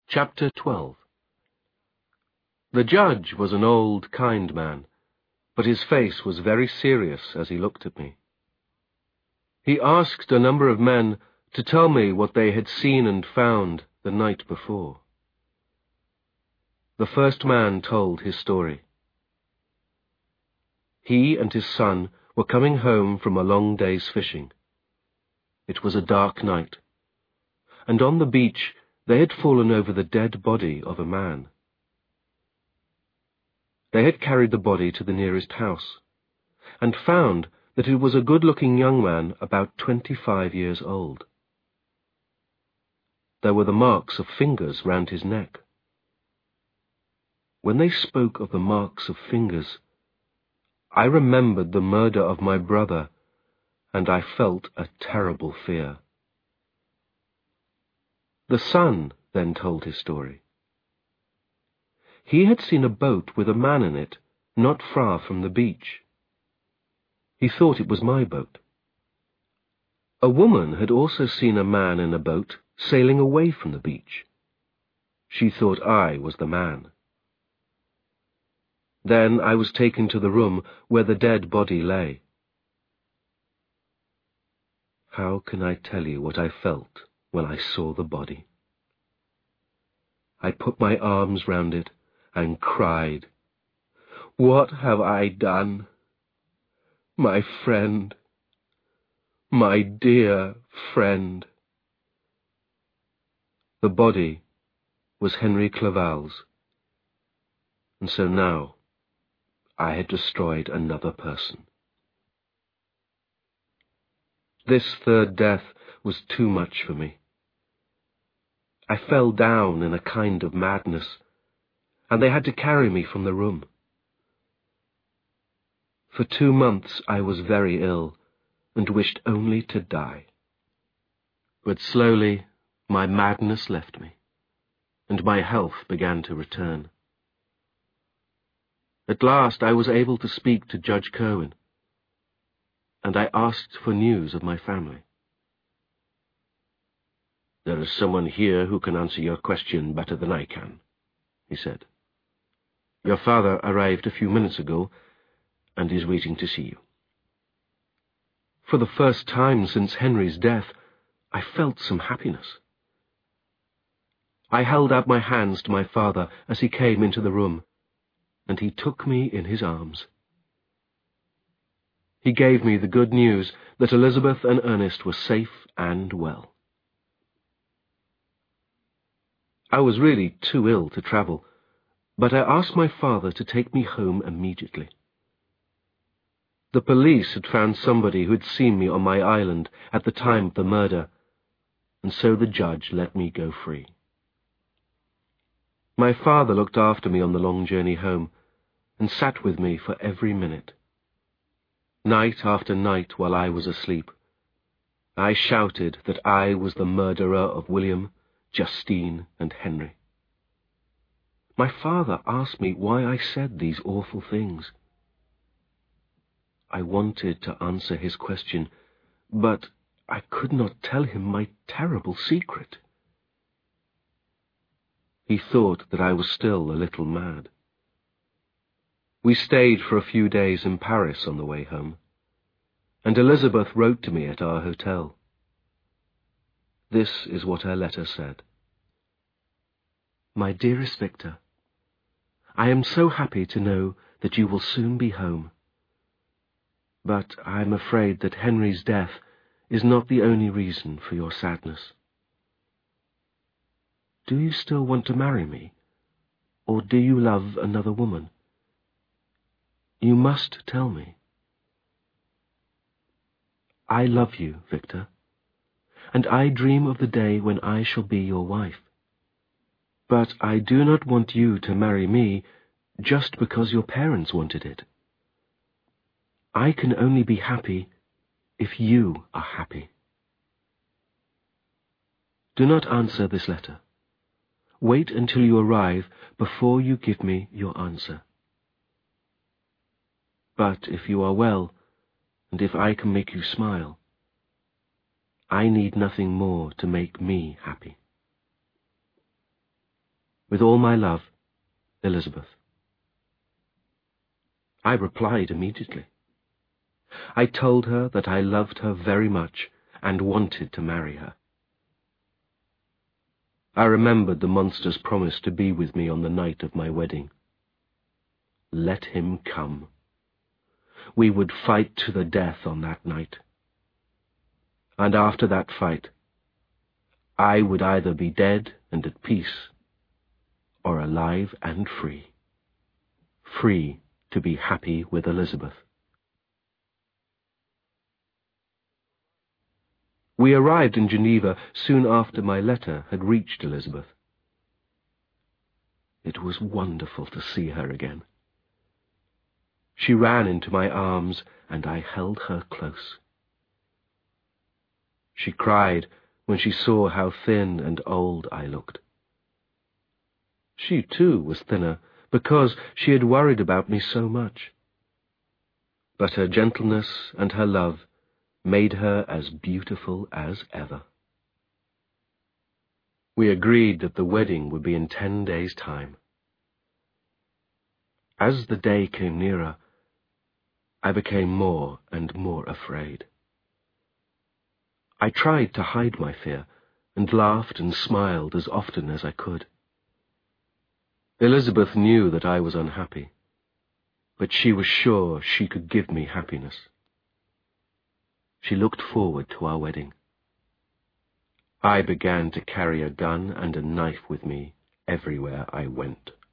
Chapter 12. The judge was an old, kind man, but his face was very serious as he looked at me. He asked a number of men to tell me what they had seen and found the night before. The first man told his story. He and his son were coming home from a long day's fishing. It was a dark night, and on the beach they had fallen over the dead body of a man. They had carried the body to the nearest house, and found that it was a good-looking young man about 25 years old. There were the marks of fingers round his neck. When they spoke of the marks of fingers, I remembered the murder of my brother, and I felt a terrible fear. The son then told his story. He had seen a boat with a man in it not far from the beach. He thought it was my boat. A woman had also seen a man in a boat sailing away from the beach. She thought I was the man. Then I was taken to the room where the dead body lay. How can I tell you what I felt when I saw the body? I put my arms round it and cried, "What have I done? My friend, my dear friend." The body was Henry Clerval's, and so now I had destroyed another person. This third death was too much for me. I fell down in a kind of madness, and they had to carry me from the room. For 2 months I was very ill, and wished only to die. But slowly my madness left me, and my health began to return. At last I was able to speak to Judge Kerwin, and I asked for news of my family. "There is someone here who can answer your question better than I can," he said. "Your father arrived a few minutes ago and is waiting to see you." For the first time since Henry's death, I felt some happiness. I held out my hands to my father as he came into the room, and he took me in his arms. He gave me the good news that Elizabeth and Ernest were safe and well. I was really too ill to travel, but I asked my father to take me home immediately. The police had found somebody who had seen me on my island at the time of the murder, and so the judge let me go free. My father looked after me on the long journey home, and sat with me for every minute. Night after night while I was asleep, I shouted that I was the murderer of William, Justine, and Henry. My father asked me why I said these awful things. I wanted to answer his question, but I could not tell him my terrible secret. He thought that I was still a little mad. We stayed for a few days in Paris on the way home, and Elizabeth wrote to me at our hotel. This is what her letter said. "My dearest Victor, I am so happy to know that you will soon be home. But I am afraid that Henry's death is not the only reason for your sadness. Do you still want to marry me, or do you love another woman? You must tell me. I love you, Victor, and I dream of the day when I shall be your wife. But I do not want you to marry me just because your parents wanted it. I can only be happy if you are happy. Do not answer this letter. Wait until you arrive before you give me your answer. But if you are well, and if I can make you smile, I need nothing more to make me happy." With all my love, Elizabeth. I replied immediately. I told her that I loved her very much and wanted to marry her. I remembered the monster's promise to be with me on the night of my wedding. Let him come. We would fight to the death on that night. And after that fight, I would either be dead and at peace, or alive and free. Free to be happy with Elizabeth. We arrived in Geneva soon after my letter had reached Elizabeth. It was wonderful to see her again. She ran into my arms, and I held her close. She cried when she saw how thin and old I looked. She, too, was thinner, because she had worried about me so much. But her gentleness and her love made her as beautiful as ever. We agreed that the wedding would be in 10 days' time. As the day came nearer, I became more and more afraid. I tried to hide my fear, and laughed and smiled as often as I could. Elizabeth knew that I was unhappy, but she was sure she could give me happiness. She looked forward to our wedding. I began to carry a gun and a knife with me everywhere I went.